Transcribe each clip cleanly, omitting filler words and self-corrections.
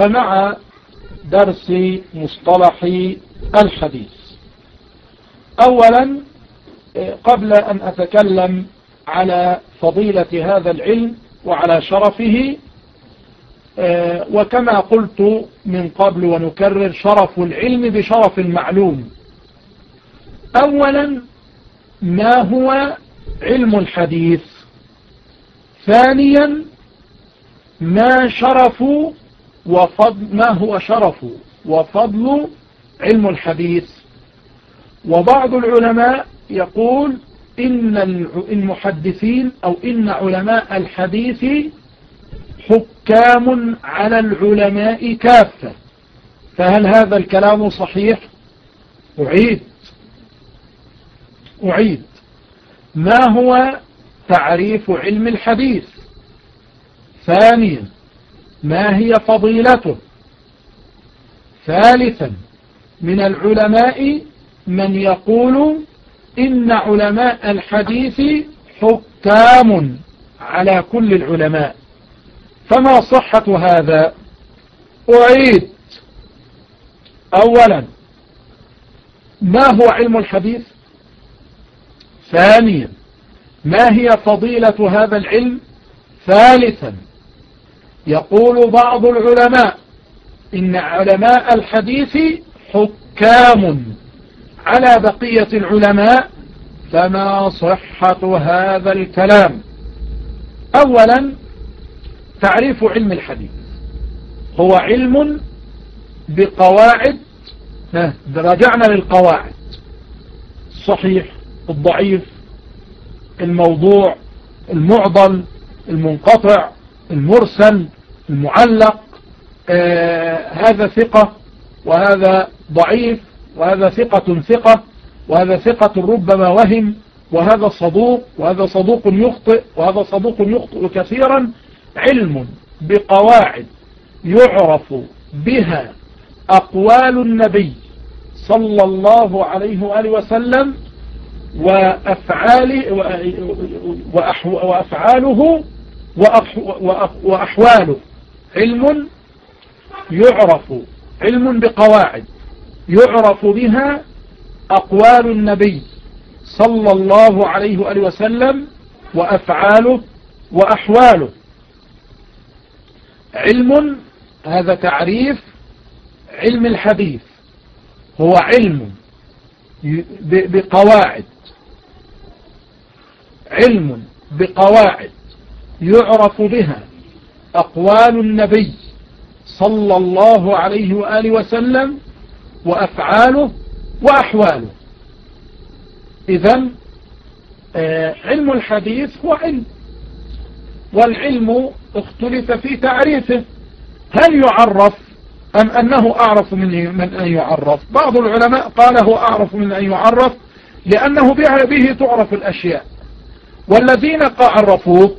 فمع درس مصطلح الحديث. أولا قبل أن أتكلم على فضيلة هذا العلم وعلى شرفه، وكما قلت من قبل ونكرر، شرف العلم بشرف المعلوم. أولا ما هو علم الحديث؟ ثانيا ما هو شرف وفضل علم الحديث؟ وبعض العلماء يقول إن المحدثين أو إن علماء الحديث حكام على العلماء كافة، فهل هذا الكلام صحيح؟ أعيد ما هو تعريف علم الحديث؟ ثانيا ما هي فضيلته؟ ثالثا من العلماء من يقول إن علماء الحديث حكام على كل العلماء، فما صحة هذا؟ أعيد. أولا ما هو علم الحديث؟ ثانيا ما هي فضيلة هذا العلم؟ ثالثا يقول بعض العلماء إن علماء الحديث حكام على بقية العلماء، فما صحة هذا الكلام؟ أولا تعريف علم الحديث هو علم بقواعد، رجعنا للقواعد: الصحيح، الضعيف، الموضوع، المعضل، المنقطع، المرسل، المعلق، هذا ثقة وهذا ضعيف، وهذا ثقة وهذا ثقة ربما وهم، وهذا صدوق وهذا صدوق يخطئ وهذا صدوق يخطئ كثيرا. علم بقواعد يعرف بها أقوال النبي صلى الله عليه وآله وسلم وأفعاله وأحواله. علم بقواعد يعرف بها أقوال النبي صلى الله عليه وآله وسلم وأفعاله وأحواله. هذا تعريف علم الحديث، هو علم بقواعد يعرف بها أقوال النبي صلى الله عليه وآله وسلم وأفعاله وأحواله. إذن علم الحديث هو علم، والعلم اختلف في تعريفه، هل يعرف أم أنه أعرف من أن يعرف؟ بعض العلماء قال هو أعرف من أن يعرف لأنه به تعرف الأشياء، والذين عرفوه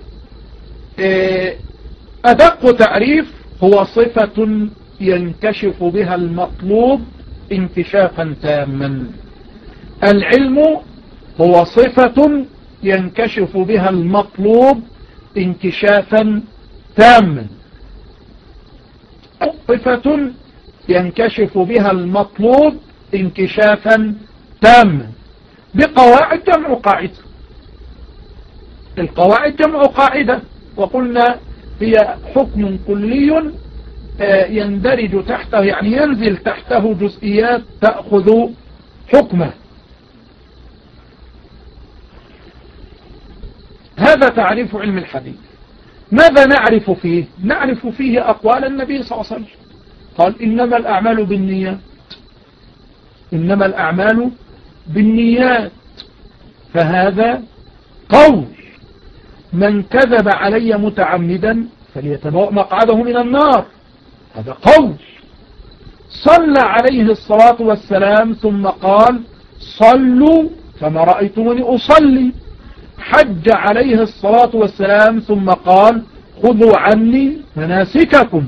أدق تعريف هو صفة ينكشف بها المطلوب انكشافا تاما. العلم هو صفة ينكشف بها المطلوب انكشافا تاما. صفة ينكشف بها المطلوب انكشافا تاما بقواعد جمع قاعدة. القواعد جمع قاعدة، وقلنا هي حكم كلي يندرج تحته، يعني ينزل تحته جزئيات تأخذ حكمه. هذا تعريف علم الحديث. ماذا نعرف فيه؟ نعرف فيه أقوال النبي صلى الله عليه وسلم، قال إنما الأعمال بالنيات، فهذا قول: من كذب علي متعمدا فليتبوأ مقعده من النار، هذا قول. صلى عليه الصلاة والسلام ثم قال: صلوا كما رأيتموني أصلي. حج عليه الصلاة والسلام ثم قال: خذوا عني مناسككم.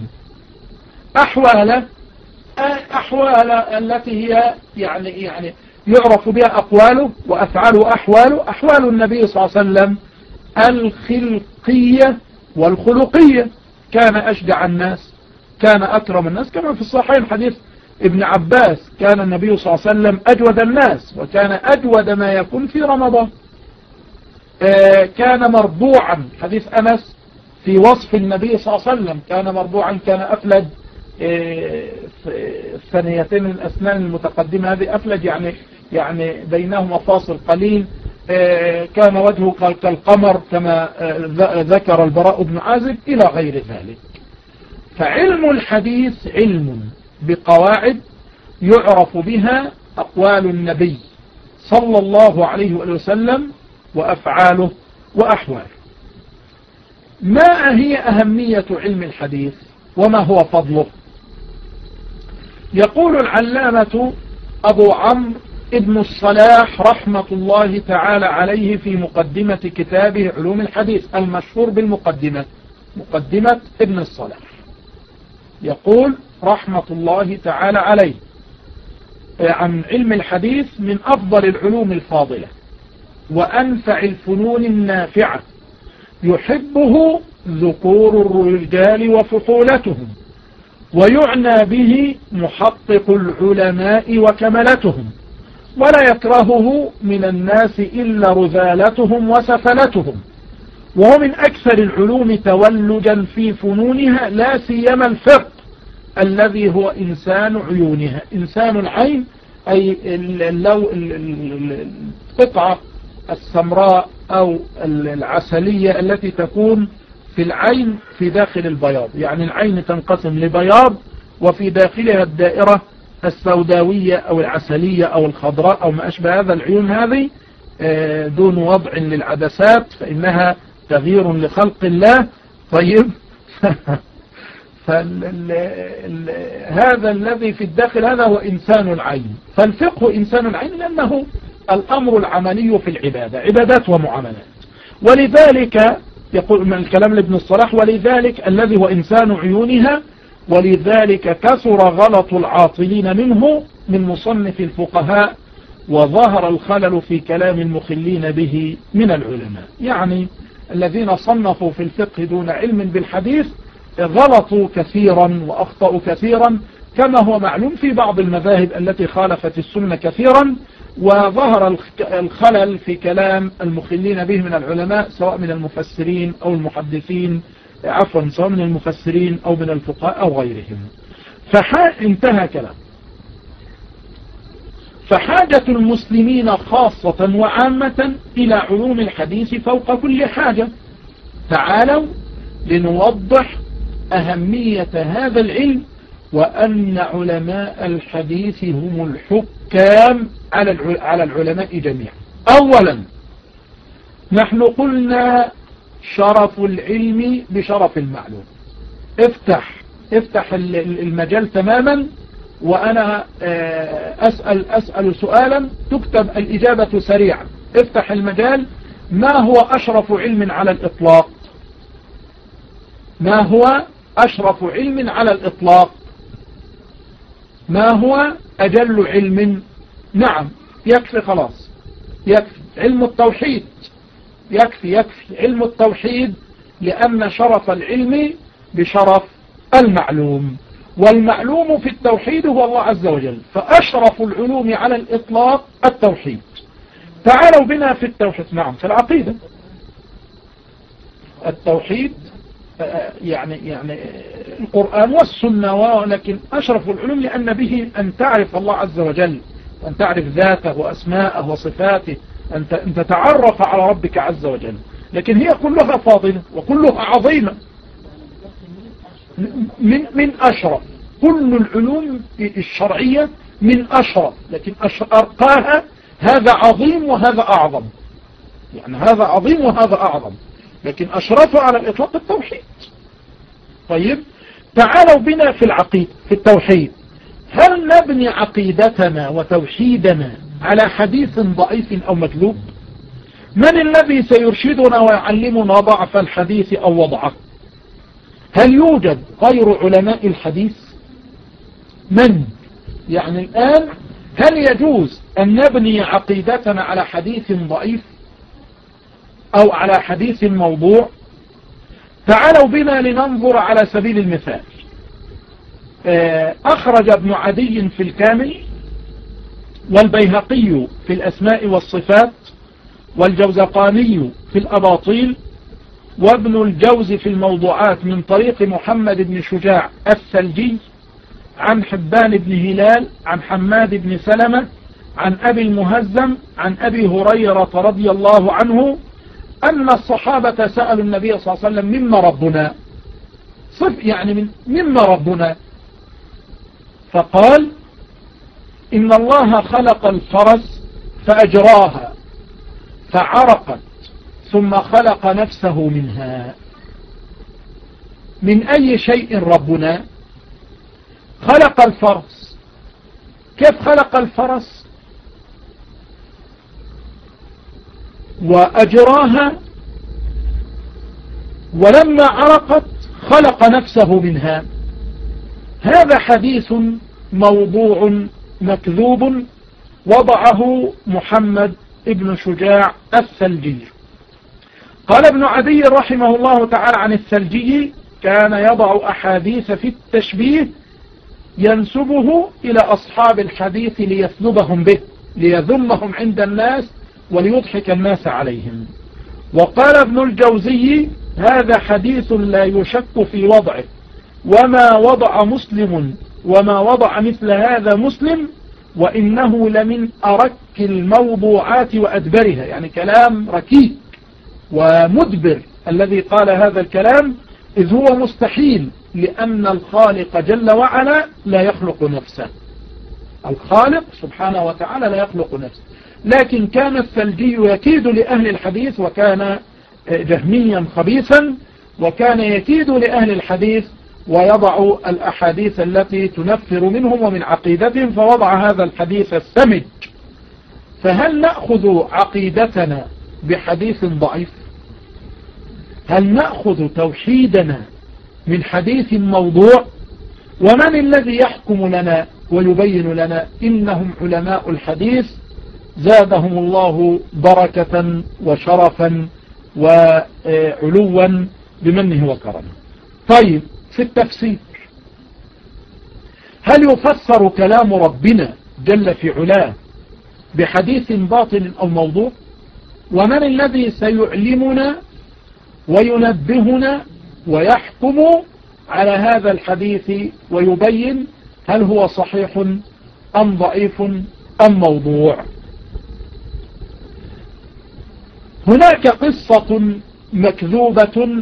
أحوال التي هي يعني يعرف بها أقواله وأفعاله وأحواله. أحوال النبي صلى الله عليه وسلم الخلقية والخلقية: كان أشجع الناس، كان أكرم الناس، كما في الصحيحين حديث ابن عباس كان النبي صلى الله عليه وسلم أجود الناس، وكان أجود ما يكون في رمضان. كان مربوعا، حديث أنس في وصف النبي صلى الله عليه وسلم كان مربوعا، كان أفلج الثنيتين الأسنان المتقدمة، هذه أفلج يعني بينهما فاصل قليل. كان وجهه كالقمر كما ذكر البراء بن عازب إلى غير ذلك. فعلم الحديث علم بقواعد يعرف بها أقوال النبي صلى الله عليه وسلم وأفعاله وأحواله. ما هي أهمية علم الحديث وما هو فضله؟ يقول العلامة أبو عمرو ابن الصلاح رحمة الله تعالى عليه في مقدمة كتابه علوم الحديث المشهور بالمقدمة، مقدمة ابن الصلاح، يقول رحمة الله تعالى عليه عن علم الحديث: من أفضل العلوم الفاضلة وأنفع الفنون النافعة، يحبه ذكور الرجال وفحولتهم، ويعنى به محقق العلماء وكملتهم، ولا يكرهه من الناس إلا رذالتهم وسفلتهم، وهو من أكثر العلوم تولجا في فنونها، لا سيما الفقه الذي هو إنسان عيونها. إنسان العين أي القطعة السمراء أو العسلية التي تكون في العين في داخل البياض، يعني العين تنقسم لبياض وفي داخلها الدائرة السوداوية أو العسلية أو الخضراء أو ما أشبه هذا. العيون هذه دون وضع للعدسات فإنها تغيير لخلق الله. طيب هذا الذي في الداخل هذا هو إنسان العين. فالفقه إنسان العين لأنه الأمر العملي في العبادة، عبادات ومعاملات. ولذلك يقول من الكلام لابن الصلاح: ولذلك الذي هو إنسان عيونها، ولذلك كثر غلط العاطلين منه من مصنف الفقهاء، وظهر الخلل في كلام المخلين به من العلماء. يعني الذين صنفوا في الفقه دون علم بالحديث غلطوا كثيرا وأخطأوا كثيرا، كما هو معلوم في بعض المذاهب التي خالفت السنة كثيرا، وظهر الخلل في كلام المخلين به من العلماء سواء من المفسرين أو المحدثين، عفوا سواء من المفسرين أو من الفقهاء أو غيرهم. انتهى كلام. فحاجة المسلمين خاصة وعامة إلى علوم الحديث فوق كل حاجة. تعالوا لنوضح أهمية هذا العلم، وأن علماء الحديث هم الحكام على العلماء جميعا. أولا نحن قلنا شرف العلم بشرف المعلوم. افتح المجال تماما، وأنا أسأل سؤالا تكتب الإجابة سريعا. افتح المجال. ما هو أشرف علم على الإطلاق؟ ما هو أشرف علم على الإطلاق؟ ما هو أجل علم؟ نعم يكفي، خلاص يكفي علم التوحيد، يكفي علم التوحيد، لأن شرف العلم بشرف المعلوم، والمعلوم في التوحيد هو الله عز وجل، فأشرف العلوم على الإطلاق التوحيد. تعالوا بنا في التوحيد. نعم في العقيدة التوحيد يعني القرآن والسنة، ولكن أشرف العلوم لأن به أن تعرف الله عز وجل، أن تعرف ذاته وأسماءه وصفاته، أن تتعرف على ربك عز وجل. لكن هي كلها فاضلة وكلها عظيمة، من أشرف. كل العلوم الشرعية من أشرف، لكن أرقاها هذا عظيم وهذا أعظم، يعني هذا عظيم وهذا أعظم، لكن أشرف على الإطلاق التوحيد. طيب تعالوا بنا في العقيدة، في التوحيد. هل نبني عقيدتنا وتوحيدنا على حديث ضعيف أو مكذوب؟ من الذي سيرشدنا ويعلمنا ضعف الحديث أو وضعه؟ هل يوجد غير علماء الحديث؟ من؟ يعني الآن هل يجوز أن نبني عقيدتنا على حديث ضعيف أو على حديث موضوع؟ تعالوا بنا لننظر على سبيل المثال. أخرج ابن عدي في الكامل، والبيهقي في الأسماء والصفات، والجوزقاني في الأباطيل، وابن الجوز في الموضوعات من طريق محمد بن شجاع الثلجي عن حبان بن هلال عن حماد بن سلمة عن أبي المهزم عن أبي هريرة رضي الله عنه أن الصحابة سألوا النبي صلى الله عليه وسلم مما ربنا، يعني مما ربنا، فقال إن الله خلق الفرس فأجراها فعرقت ثم خلق نفسه منها. من أي شيء ربنا؟ خلق الفرس. كيف خلق الفرس؟ وأجراها، ولما عرقت خلق نفسه منها. هذا حديث موضوع مكذوب وضعه محمد ابن شجاع الثلجي. قال ابن عدي رحمه الله تعالى عن الثلجي: كان يضع أحاديث في التشبيه ينسبه إلى أصحاب الحديث ليثنبهم به، ليذمهم عند الناس وليضحك الناس عليهم. وقال ابن الجوزي: هذا حديث لا يشك في وضعه، وما وضع مسلم وما وضع مثل هذا مسلم، وإنه لمن أرك الموضوعات وأدبرها. يعني كلام ركيك ومدبر الذي قال هذا الكلام، إذ هو مستحيل، لأن الخالق جل وعلا لا يخلق نفسه. الخالق سبحانه وتعالى لا يخلق نفسه. لكن كان الثلجي يكيد لأهل الحديث، وكان جهميا خبيثا، وكان يكيد لأهل الحديث ويضع الأحاديث التي تنفر منهم ومن عقيدتهم، فوضع هذا الحديث السمج. فهل نأخذ عقيدتنا بحديث ضعيف؟ هل نأخذ توحيدنا من حديث موضوع؟ ومن الذي يحكم لنا ويبين لنا؟ إنهم علماء الحديث زادهم الله بركة وشرفا وعلوا بمنه وكرمه. طيب، في التفسير هل يفسر كلام ربنا جل في علاه بحديث باطل أو موضوع؟ ومن الذي سيعلمنا وينبهنا ويحكم على هذا الحديث ويبين هل هو صحيح أم ضعيف أم موضوع؟ هناك قصة مكذوبة،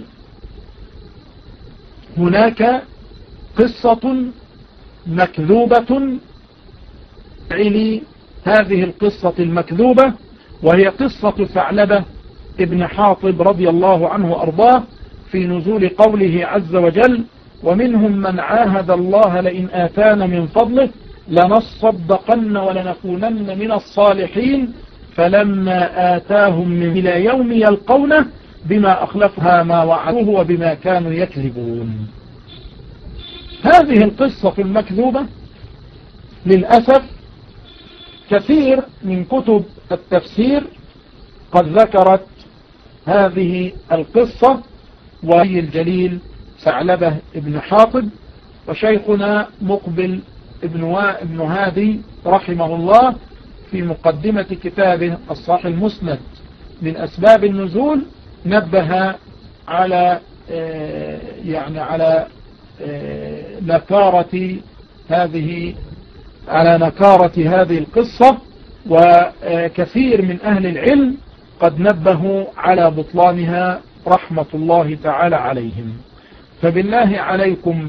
هناك قصة مكذوبة علي هذه القصة المكذوبة، وهي قصة ثعلبة ابن حاطب رضي الله عنه وأرضاه في نزول قوله عز وجل: ومنهم من عاهد الله لئن آتانا من فضله لنصدقن ولنكونن من الصالحين فلما آتاهم من إلى يوم يلقونه بما أخلفها ما وعدوه وبما كانوا يكذبون. هذه القصة المكذوبة للأسف كثير من كتب التفسير قد ذكرت هذه القصة، وهي الجليل ثعلبة ابن حاطب. وشيخنا مقبل ابن هادي رحمه الله في مقدمة كتابه الصحيح المسند من أسباب النزول نبه على نكارة هذه القصة، وكثير من أهل العلم قد نبهوا على بطلانها رحمة الله تعالى عليهم. فبالله عليكم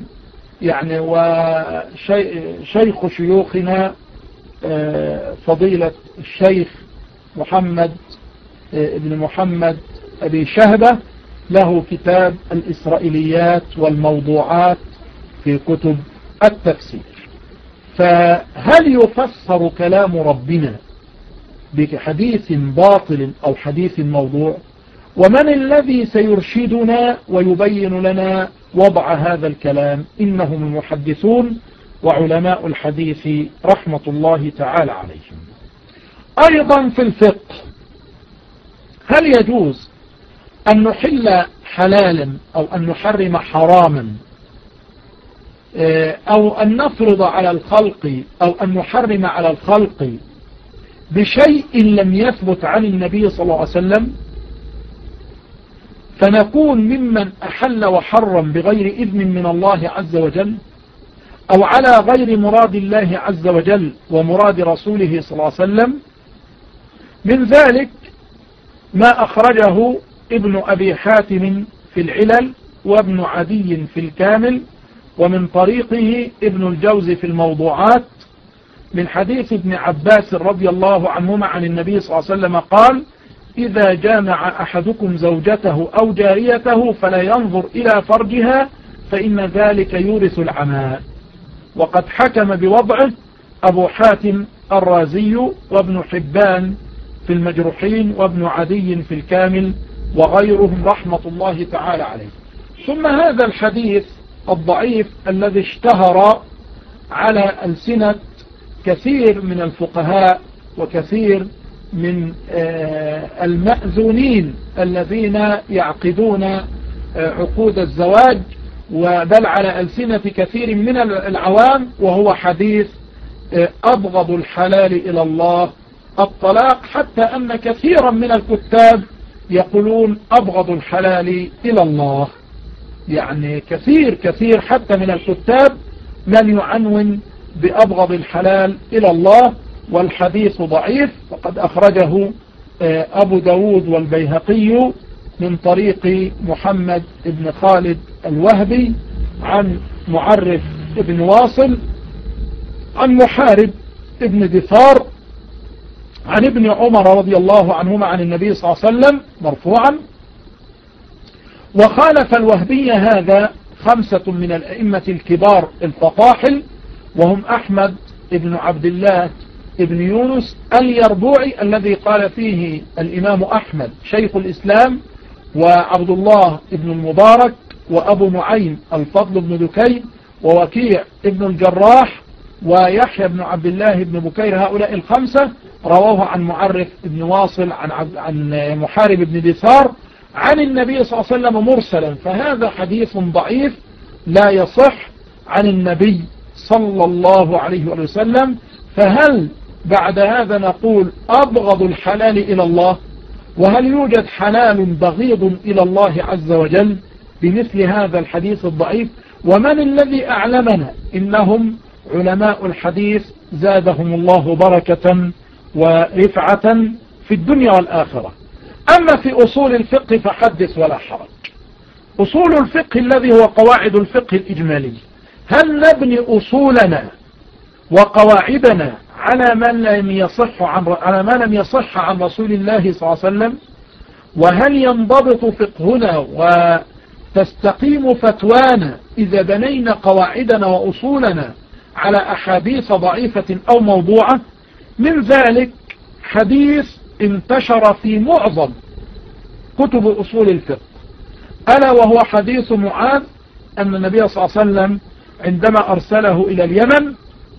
وشيخ شيوخنا فضيلة الشيخ محمد ابن محمد أبي شهبة له كتاب الإسرائيليات والموضوعات في كتب التفسير. فهل يفسر كلام ربنا بحديث باطل أو حديث موضوع؟ ومن الذي سيرشدنا ويبين لنا وضع هذا الكلام؟ إنهم المحدثون وعلماء الحديث رحمة الله تعالى عليهم. أيضا في الفقه، هل يجوز أن نحل حلالا أو أن نحرم حراما أو أن نفرض على الخلق أو أن نحرم على الخلق بشيء لم يثبت عن النبي صلى الله عليه وسلم، فنكون ممن أحل وحرم بغير إذن من الله عز وجل أو على غير مراد الله عز وجل ومراد رسوله صلى الله عليه وسلم. من ذلك ما أخرجه ابن أبي حاتم في العلل وابن عدي في الكامل ومن طريقه ابن الجوزي في الموضوعات من حديث ابن عباس رضي الله عنهما عن النبي صلى الله عليه وسلم قال: إذا جامع أحدكم زوجته أو جاريته فلا ينظر إلى فرجها فإن ذلك يورث العماء. وقد حكم بوضعه أبو حاتم الرازي وابن حبان في المجروحين وابن عدي في الكامل وغيرهم رحمة الله تعالى عليه. ثم هذا الحديث الضعيف الذي اشتهر على ألسنة كثير من الفقهاء وكثير من المأذونين الذين يعقدون عقود الزواج، وبل على ألسنة كثير من العوام، وهو حديث أبغض الحلال إلى الله الطلاق، حتى أن كثيرا من الكتاب يقولون أبغض الحلال إلى الله. يعني كثير حتى من الكتاب من يعنون بأبغض الحلال إلى الله، والحديث ضعيف. وقد أخرجه أبو داود والبيهقي من طريق محمد بن خالد الوهبي عن معرف بن واصل عن محارب بن دثار عن ابن عمر رضي الله عنهما عن النبي صلى الله عليه وسلم مرفوعا. وخالف الوهبي هذا 5 من الأئمة الكبار الفطاحل، وهم أحمد بن عبد الله ابن يونس اليربوعي الذي قال فيه الإمام أحمد شيخ الإسلام، وعبد الله بن المبارك، وأبو نعيم الفضل بن دكين، ووكيع ابن الجراح، ويحيى بن عبد الله بن بكير. هؤلاء 5 رواه عن معرف بن واصل عن محارب بن دثار عن النبي صلى الله عليه وسلم مرسلا، فهذا حديث ضعيف لا يصح عن النبي صلى الله عليه وسلم. فهل بعد هذا نقول أبغض الحلال إلى الله؟ وهل يوجد حلال بغيض إلى الله عز وجل بمثل هذا الحديث الضعيف؟ ومن الذي أعلمنا؟ إنهم علماء الحديث زادهم الله بركة ورفعة في الدنيا والآخرة. أما في أصول الفقه فحدث ولا حرج. أصول الفقه الذي هو قواعد الفقه الإجمالي، هل نبني أصولنا وقواعدنا على ما لم يصح عن رسول الله صلى الله عليه وسلم؟ وهل ينضبط فقهنا وتستقيم فتوانا إذا بنينا قواعدنا وأصولنا على أحاديث ضعيفة أو موضوعة؟ من ذلك حديث انتشر في معظم كتب أصول الفقه، ألا وهو حديث معاذ أن النبي صلى الله عليه وسلم عندما أرسله إلى اليمن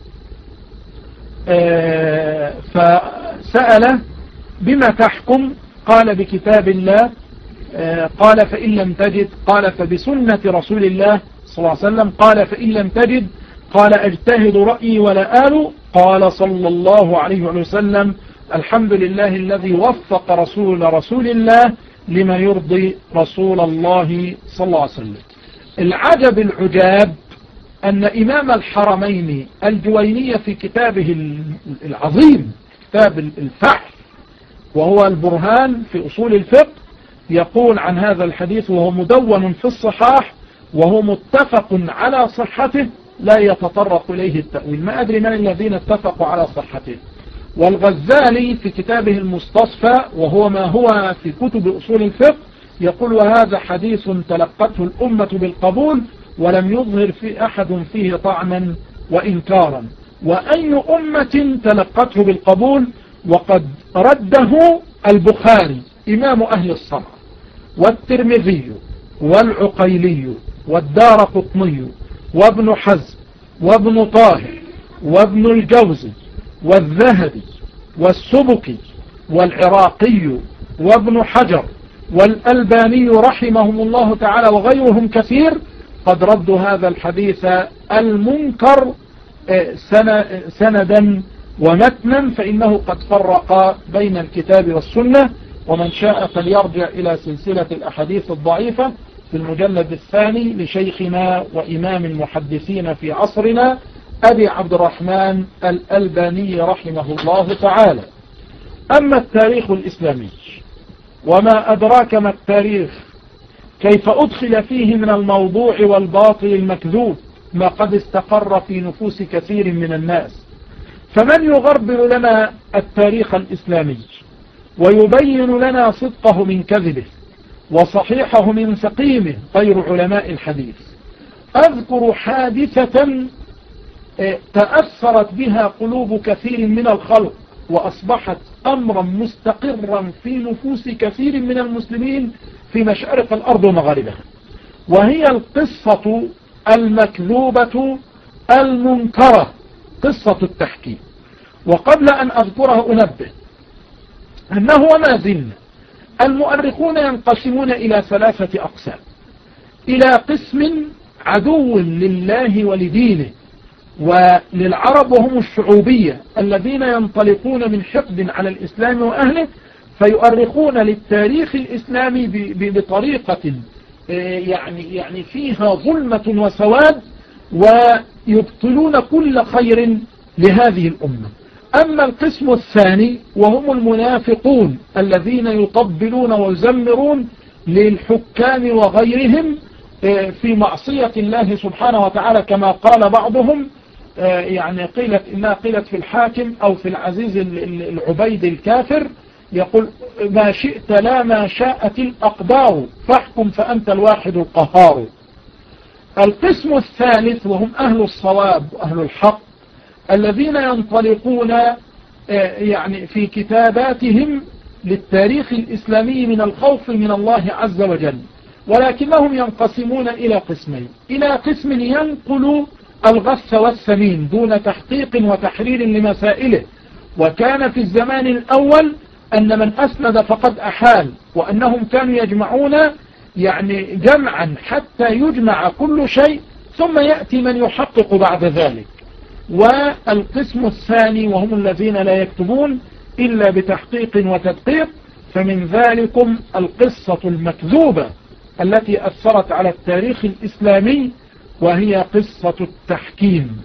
فسأله بما تحكم؟ قال بكتاب الله. قال فإن لم تجد؟ قال فبسنة رسول الله صلى الله عليه وسلم. قال فإن لم تجد؟ قال اجتهد رأيي ولا آل. قال صلى الله عليه وسلم الحمد لله الذي وفق رسول الله لما يرضي رسول الله صلى الله عليه وسلم. العجب العجاب أن إمام الحرمين الجويني في كتابه العظيم كتاب الفحث وهو البرهان في أصول الفقه يقول عن هذا الحديث وهو مدون في الصحاح وهو متفق على صحته لا يتطرق إليه التأويل. ما أدري من الذين اتفقوا على صحته. والغزالي في كتابه المستصفى وهو ما هو في كتب أصول الفقه يقول وهذا حديث تلقته الأمة بالقبول ولم يظهر في أحد فيه طعنا وإنكارا. وأي أمة تلقته بالقبول؟ وقد رده البخاري إمام أهل الصنعة والترمذي والعقيلي والدارقطني وابن حزم وابن طاهر وابن الجوزي والذهبي والسبكي والعراقي وابن حجر والألباني رحمهم الله تعالى وغيرهم كثير. قد ردوا هذا الحديث المنكر سندا ومتنا، فإنه قد فرق بين الكتاب والسنة. ومن شاء فليرجع إلى سلسلة الأحاديث الضعيفة في المجلد الثاني لشيخنا وإمام المحدثين في عصرنا أبي عبد الرحمن الألباني رحمه الله تعالى. أما التاريخ الإسلامي وما أدراك ما التاريخ، كيف أدخل فيه من الموضوع والباطل المكذوب ما قد استقر في نفوس كثير من الناس. فمن يغربل لنا التاريخ الإسلامي ويبين لنا صدقه من كذبه وصحيحه من سقيمه غير علماء الحديث؟ أذكر حادثة تأثرت بها قلوب كثير من الخلق وأصبحت أمرا مستقرا في نفوس كثير من المسلمين في مشارق الأرض ومغاربها، وهي القصة المكذوبة المنكرة، قصة التحكيم. وقبل أن أذكرها أنبه أنه وما زلنا المؤرخون ينقسمون إلى 3 أقسام: إلى قسم عدو لله ولدينه وللعرب وهم الشعوبية الذين ينطلقون من حقد على الإسلام وأهله، فيؤرخون للتاريخ الإسلامي بطريقة يعني فيها ظلمة وسواد، ويبطلون كل خير لهذه الأمة. أما القسم الثاني وهم المنافقون الذين يطبلون ويزمرون للحكام وغيرهم في معصية الله سبحانه وتعالى، كما قال بعضهم يعني إنها قيلت في الحاكم أو في العزيز العبيد الكافر، يقول: ما شئت لا ما شاءت الأقدار فاحكم فأنت الواحد القهار. القسم الثالث وهم أهل الصواب وأهل الحق الذين ينطلقون يعني في كتاباتهم للتاريخ الإسلامي من الخوف من الله عز وجل، ولكنهم ينقسمون إلى قسمين: إلى قسم ينقل الغث والسمين دون تحقيق وتحرير لمسائله، وكان في الزمان الأول أن من أسند فقد أحال، وأنهم كانوا يجمعون يعني جمعا حتى يجمع كل شيء ثم يأتي من يحقق بعد ذلك. والقسم الثاني وهم الذين لا يكتبون إلا بتحقيق وتدقيق، فمن ذلكم القصة المكذوبة التي أثرت على التاريخ الإسلامي وهي قصة التحكيم.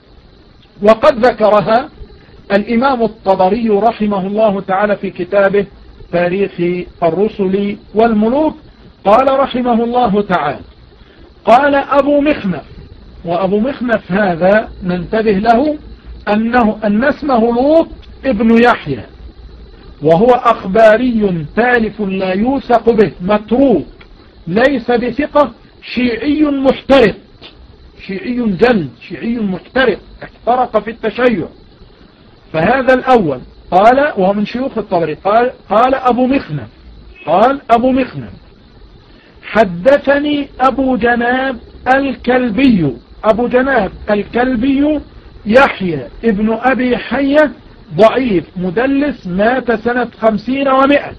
وقد ذكرها الإمام الطبري رحمه الله تعالى في كتابه تاريخ الرسل والملوك. قال رحمه الله تعالى: قال أبو مخنف، وأبو مخنف هذا ننتبه له أن اسمه لوط ابن يحيى، وهو أخباري تالف لا يوثق به، متروك، ليس بثقة، شيعي محترق، شيعي جلد، شيعي محترق، احترق في التشيع. فهذا الأول قال، وهو من شيوخ الطبري، قال أبو مخنف، قال أبو مخنف: حدثني أبو جناب الكلبي، أبو جناب الكلبي يحيى ابن أبي حية، ضعيف مدلس، مات سنة 50 و100،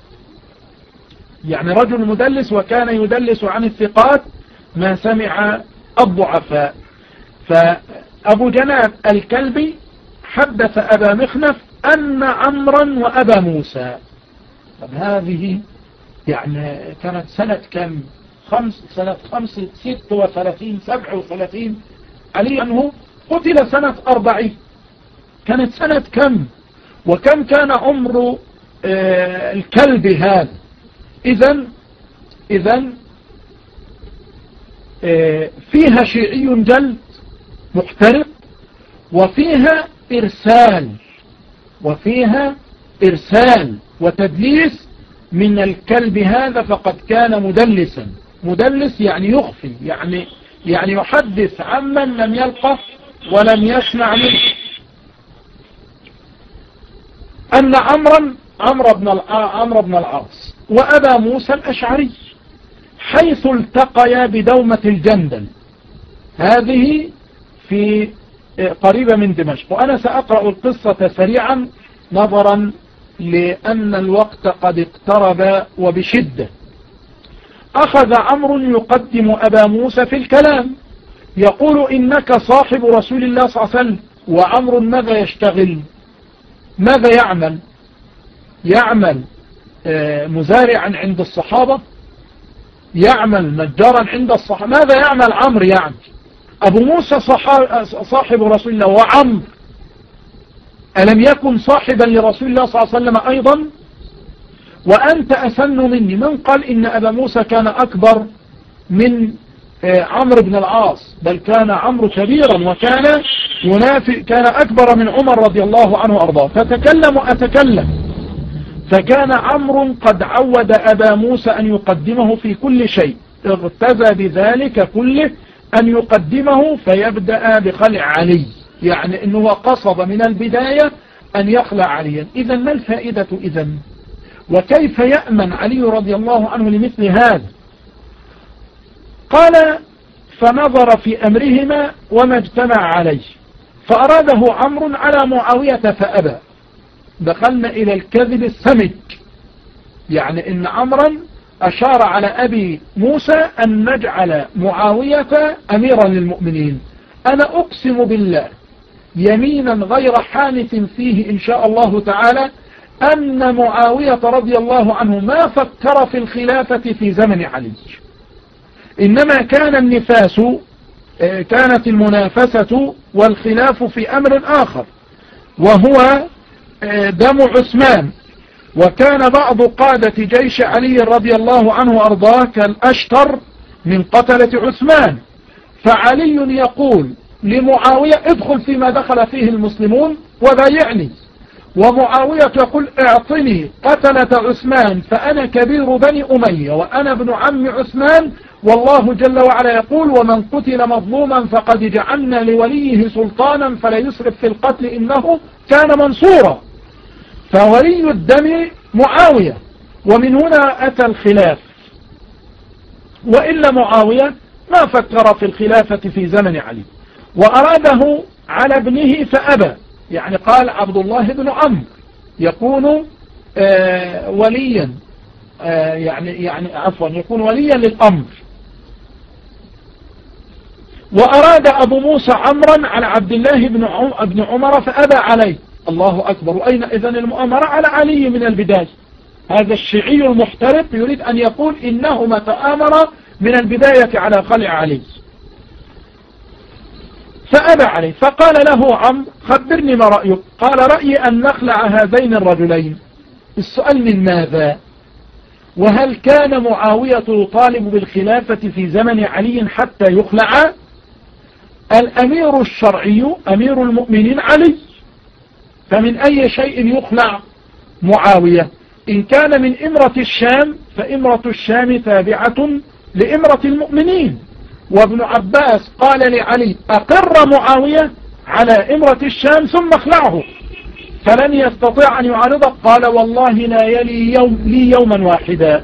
يعني رجل مدلس وكان يدلس عن الثقات ما سمع الضعفاء. فأبو جناب الكلبي حدث أبا مخنف أن عمرا وأبا موسى. طب هذه يعني كانت سنة كم؟ سنة 36 37 علي أنه قتل سنة 40. كانت سنة كم؟ وكم كان عمر الكلب هذا؟ إذن فيها شيعي جلد محترق، وفيها إرسال وتدليس من الكلب هذا، فقد كان مدلسا. مدلس يعني يخفي، يعني يحدث عمن لم يلقه ولم يسمع منه. أن عمرو بن العاص وأبا موسى الأشعري حيث التقيا بدومة الجندل، هذه في قريبة من دمشق. وأنا سأقرأ القصة سريعا نظرا لأن الوقت قد اقترب وبشدة. أخذ عمرو يقدم أبا موسى في الكلام، يقول إنك صاحب رسول الله صلى الله عليه وسلم. وعمرو ماذا يشتغل؟ ماذا يعمل؟ يعمل مزارعا عند الصحابة؟ يعمل نجارا عند الصحابة؟ ماذا يعمل عمرو؟ يعني أبو موسى صاحب رسول الله، وعمرو ألم يكن صاحبا لرسول الله صلى الله عليه وسلم أيضا؟ وأنت أسن مني. من قال إن أبا موسى كان أكبر من عمرو بن العاص؟ بل كان عمرو كبيرا، وكان كان أكبر من عمر رضي الله عنه وأرضاه. فتكلم وأتكلم. فكان عمرو قد عود أبا موسى أن يقدمه في كل شيء، اغتزى بذلك كله أن يقدمه، فيبدأ بخلع علي، يعني أنه قصد من البداية أن يخلع عليا. إذا ما الفائدة إذن؟ وكيف يأمن علي رضي الله عنه لمثل هذا؟ قال: فنظر في أمرهما وما اجتمع عليه، فأراده عمرو على معاوية فأبى. دخلنا إلى الكذب السمج، يعني إن عمرا أشار على أبي موسى أن نجعل معاوية أميرا للمؤمنين. أنا أقسم بالله يمينا غير حانث فيه إن شاء الله تعالى أن معاوية رضي الله عنه ما فكر في الخلافة في زمن علي، إنما كان النفاس، كانت المنافسة والخلاف في أمر آخر، وهو دم عثمان. وكان بعض قادة جيش علي رضي الله عنه وأرضاه كالأشتر من قتلة عثمان، فعلي يقول لمعاوية: ادخل فيما دخل فيه المسلمون وبايعني. ومعاوية يقول: اعطني قتلة عثمان فأنا كبير بني أمية وأنا ابن عم عثمان، والله جل وعلا يقول: ومن قتل مظلوما فقد جعلنا لوليه سلطانا فلا يسرف في القتل إنه كان منصورا. فولي الدم معاوية، ومن هنا أتى الخلاف. وإلا معاوية ما فكر في الخلافة في زمن علي، وأراده على ابنه فأبى، يعني قال عبد الله بن عمرو يكون وليا، يكون وليا للأمر. وأراد أبو موسى عمرا على عبد الله بن عمر فأبى عليه. الله أكبر. وأين إذن المؤامرة على علي من البداية؟ هذا الشيعي المحترق يريد أن يقول إنهما تآمرا من البداية على خلع علي، فأبى عليه. فقال له عمرو: خبرني ما رأيك؟ قال: رأيي أن نخلع هذين الرجلين. السؤال: من ماذا؟ وهل كان معاوية يطالب بالخلافة في زمن علي حتى يخلع؟ الأمير الشرعي أمير المؤمنين علي، فمن أي شيء يخلع معاوية؟ إن كان من إمرة الشام فإمرة الشام تابعة لإمرة المؤمنين. وابن عباس قال لعلي: أقر معاوية على إمرة الشام ثم اخلعه، فلن يستطيع أن يعارضه. قال: والله لا يلي لي يوما واحدا.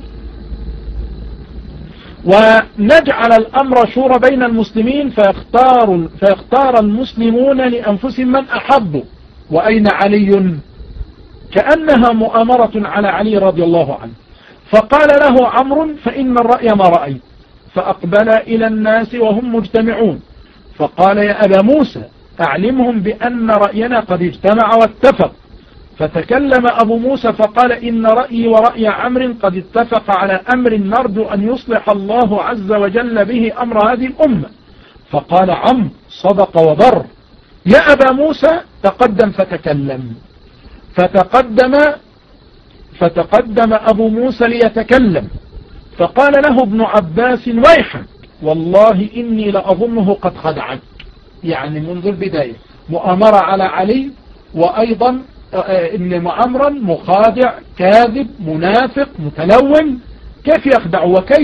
ونجعل الأمر شورى بين المسلمين فيختار المسلمون لأنفسهم من أحبوا. وأين علي؟ كأنها مؤامرة على علي رضي الله عنه. فقال له عمرو: فإن الرأي ما رأيت. فأقبل إلى الناس وهم مجتمعون، فقال: يا أبا موسى أعلمهم بأن رأينا قد اجتمع واتفق. فتكلم أبو موسى فقال: إن رأيي ورأي عمرو قد اتفق على أمر نرجو أن يصلح الله عز وجل به أمر هذه الأمة. فقال عمرو: صدق وبر. يا أبا موسى تقدم فتكلم. فتقدم أبو موسى ليتكلم، فقال له ابن عباس: ويحك، والله إني لأظنه قد خدعك. يعني منذ البداية مؤامرة على علي، وأيضا إن عمرا مخادع كاذب منافق متلون. كيف يخدع؟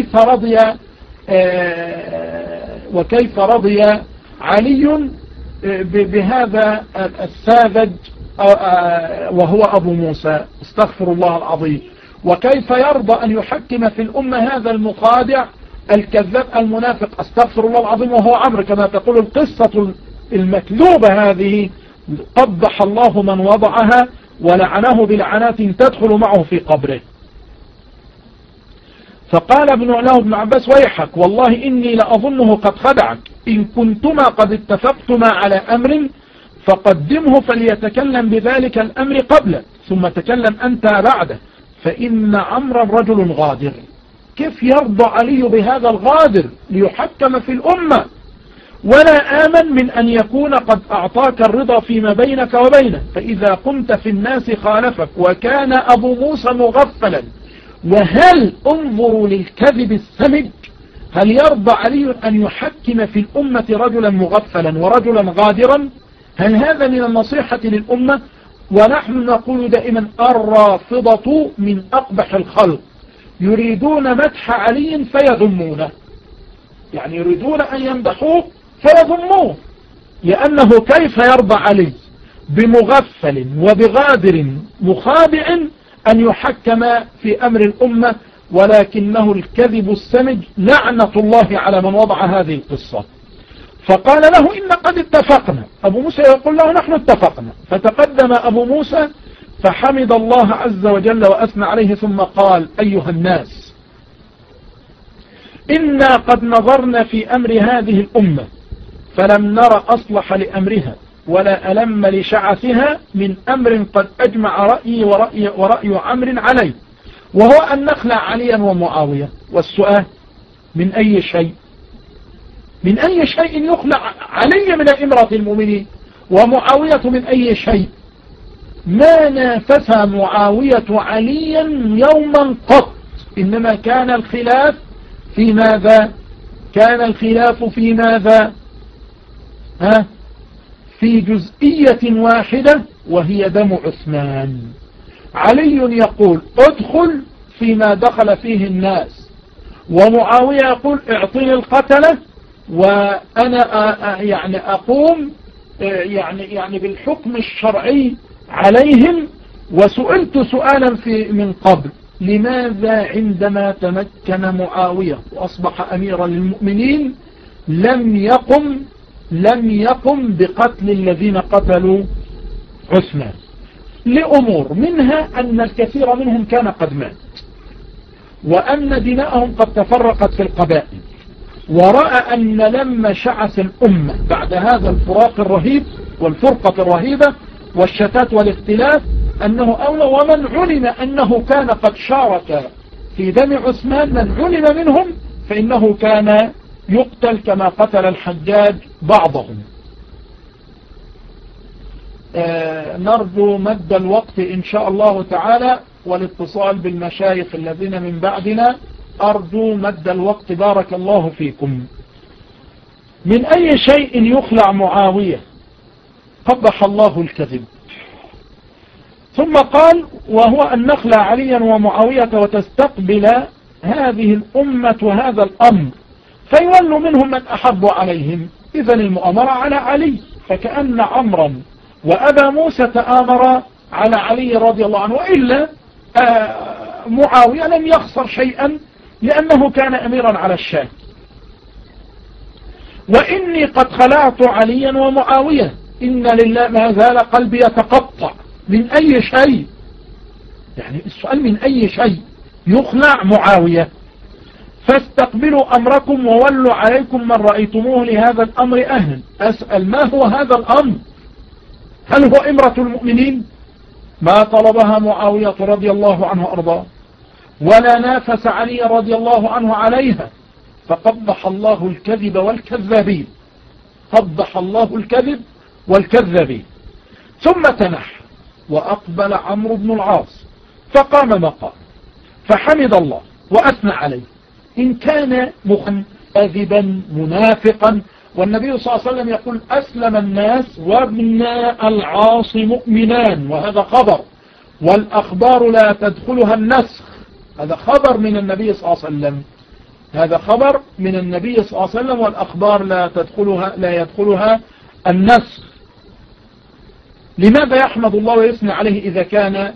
وكيف رضي علي بهذا الساذج وهو أبو موسى؟ استغفر الله العظيم. وكيف يرضى أن يحكم في الأمة هذا المخادع الكذاب المنافق؟ استغفر الله العظيم. وهو عمرو كما تقول القصة المكذوبة هذه، قبح الله من وضعها ولعنه بلعنات تدخل معه في قبره. فقال له ابن عباس ويحك والله إني لأظنه قد خدعك، إن كنتما قد اتفقتما على أمر فقدمه فليتكلم بذلك الأمر قبله ثم تكلم أنت بعده، فإن عمرا رجل غادر. كيف يرضى علي بهذا الغادر ليحكم في الأمة؟ ولا آمن من أن يكون قد أعطاك الرضا فيما بينك وبينه، فإذا قمت في الناس خالفك، وكان أبو موسى مغفلا. وهل انظروا للكذب السمج، هل يرضى علي أن يحكم في الأمة رجلا مغفلا ورجلا غادرا؟ هل هذا من النصيحة للأمة؟ ونحن نقول دائما الرافضة من أقبح الخلق، يريدون مدح علي فيذمونه، يعني يريدون أن يمدحوه فيذموه، لأنه كيف يرضى علي بمغفل وبغادر مخادع أن يحكم في أمر الأمة؟ ولكنه الكذب السمج، لعنة الله على من وضع هذه القصة. فقال له إن قد اتفقنا. أبو موسى يقول له نحن اتفقنا. فتقدم أبو موسى فحمد الله عز وجل وأثنى عليه ثم قال أيها الناس، إنا قد نظرنا في أمر هذه الأمة فلم نر أصلح لأمرها ولا ألم لشعثها من أمر قد أجمع رأيي ورأي عمرو عليه، وهو أن نخلع عليا ومعاوية. والسؤال من أي شيء؟ من أي شيء يخلع علي من أمرة المؤمنين؟ ومعاوية من أي شيء؟ ما نافس معاوية عليا يوما قط، إنما كان الخلاف في ماذا؟ كان الخلاف في ماذا؟ في جزئية واحدة وهي دم عثمان. علي يقول ادخل فيما دخل فيه الناس، ومعاوية يقول اعطني القتلة وأنا يعني أقوم يعني بالحكم الشرعي عليهم. وسئلت سؤالا من قبل، لماذا عندما تمكن معاوية وأصبح أميرا للمؤمنين لم يقم بقتل الذين قتلوا عثمان؟ لأمور، منها أن الكثير منهم كان قد مات، وأن دماءهم قد تفرقت في القبائل، ورأى أن لما شعث الأمة بعد هذا الفراق الرهيب والفرقة الرهيبة والشتات والاختلاف أنه أولى. ومن علم أنه كان قد شارك في دم عثمان، من علم منهم فإنه كان يقتل كما قتل الحجاج بعضهم. نرجو مد الوقت إن شاء الله تعالى والاتصال بالمشايخ الذين من بعدنا، أرجو مد الوقت بارك الله فيكم. من أي شيء يخلع معاوية؟ قبح الله الكذب. ثم قال وهو أن نخلع عليا ومعاوية وتستقبل هذه الأمة هذا الأمر فيولوا منهم من أحب عليهم. إذن المؤامرة على علي، فكأن عمرا وأبا موسى تآمر على علي رضي الله عنه، وإلا معاوية لم يخسر شيئا لأنه كان أميرا على الشام. وإني قد خلعت عليا ومعاوية، إن لله ما زال قلبي يتقطع. من أي شيء؟ يعني السؤال من أي شيء يخلع معاوية؟ فاستقبلوا أمركم وولوا عليكم من رأيتموه لهذا الأمر أهلا. أسأل ما هو هذا الأمر؟ هل هو إمرة المؤمنين؟ ما طلبها معاوية رضي الله عنه أرضاه، ولا نافس علي رضي الله عنه عليها. فقبح الله الكذب والكذابين، قبح الله الكذب والكذابين. ثم تنح وأقبل عمرو بن العاص فقام مقام فحمد الله وأثنى عليه، إن كان كاذبا منافقا. والنبي صلى الله عليه وسلم يقول أسلم الناس وابن العاص مؤمنان، وهذا خبر، والأخبار لا تدخلها النسخ. هذا خبر من النبي صلى الله عليه وسلم، هذا خبر من النبي صلى الله عليه وسلم، والأخبار لا يدخلها النسخ. لماذا يحمد الله ويثني عليه إذا كان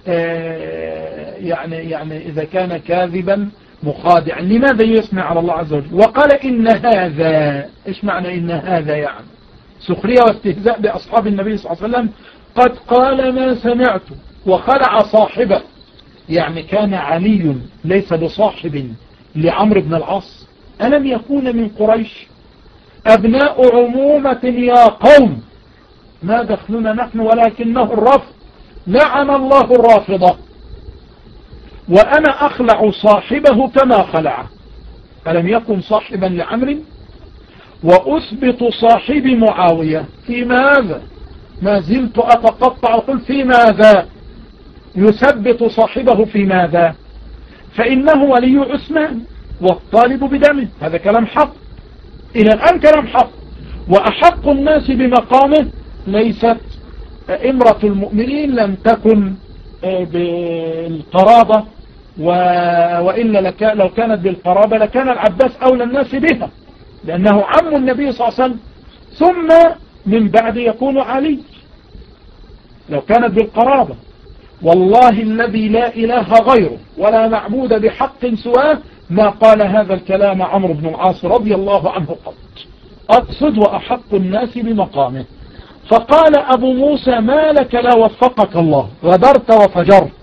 يعني إذا كان كاذبا مخادعا؟ لماذا يثني على الله عز وجل؟ وقال إن هذا، إيش معنى إن هذا؟ يعني سخرية واستهزاء بأصحاب النبي صلى الله عليه وسلم. قد قال ما سمعت وخلع صاحبه، يعني كان علي ليس بصاحب لعمرو بن العاص؟ ألم يكون من قريش؟ أبناء عمومة يا قوم، ما دخلنا نحن ولكنه الرفض، لعن الله الرافضة، وأنا أخلع صاحبه كما خلعه. ألم يكن صاحبا لعمرو؟ وأثبت صاحب معاوية في ماذا؟ ما زلت أتقطع أقول في ماذا يثبت صاحبه؟ في ماذا؟ فإنه ولي عثمان والطالب بدمه، هذا كلام حق، إلى الآن كلام حق. وأحق الناس بمقامه ليست امرة المؤمنين، لم تكن بالقرابة، وإلا لو كانت بالقرابة لكان العباس أولى الناس بها، لأنه عم النبي صلى الله عليه وسلم، ثم من بعد يكون علي لو كانت بالقرابة. والله الذي لا إله غيره ولا معبود بحق سواه ما قال هذا الكلام عمرو بن العاص رضي الله عنه قط. أقصد وأحق الناس بمقامه. فقال أبو موسى ما لك لا وفقك الله، غدرت وفجرت،